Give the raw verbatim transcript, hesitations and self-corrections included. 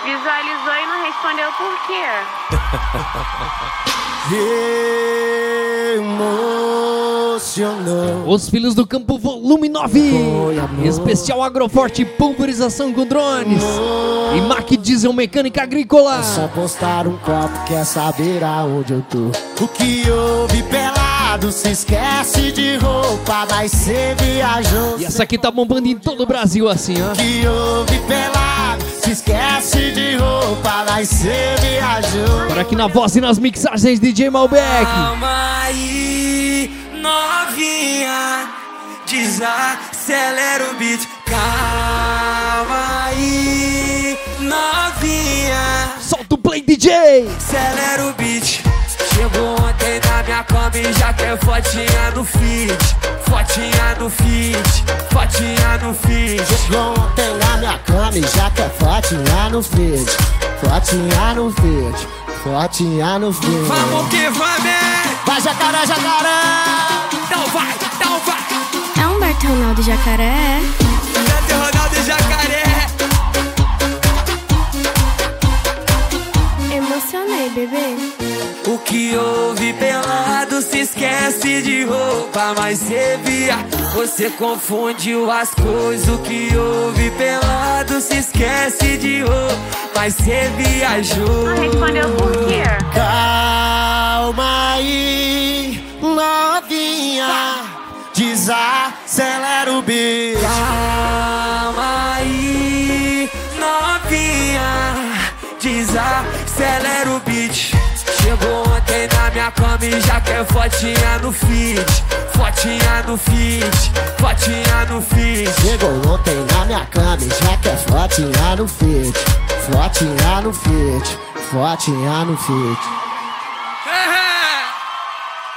Visualizou e não respondeu por quê? Emocionou. Os Filhos do Campo, volume nove. Especial Agroforte, pulverização com drones. E Mac Diesel Mecânica Agrícola. É só postar um copo, quer saber aonde eu tô. O que houve pelado, se esquece de roupa, mas cê viajou. E essa aqui tá bombando em todo o Brasil assim, ó. O que houve pelado, se esquece de roupa, mas cê viajou. Por aqui na voz e nas mixagens, D J Malbec. Calma aí, novinha, desacelera o beat. Calma aí, novinha, solta o play, D J. acelera o beat. Chegou ontem na minha cama e já quer fotinha no feed. Fotinha no feed, fotinha no feed. Chegou ontem na minha cama e já quer fotinha no feed. Fotinha no feed, fotinha no feed. Vamos que vamos! Vai jacaré, jacaré! Então vai, então vai! É Humberto Ronaldo e Jacaré. Humberto Ronaldo e Jacaré. Emocionei, bebê. O que houve pelado, se esquece de roupa, mas cê via, você confundiu as coisas. O que houve pelado, se esquece de roupa, mas cê viajou. Não respondeu por quê? Calma aí, novinha, desacelera o beat. Calma aí, novinha, desacelera o beat. Chegou ontem na minha cama e já quer fotinha no feed. Fotinha no feed, fotinha no feed. Chegou ontem na minha cama e já quer fotinha no feed. Fotinha no feed, fotinha no feed. É,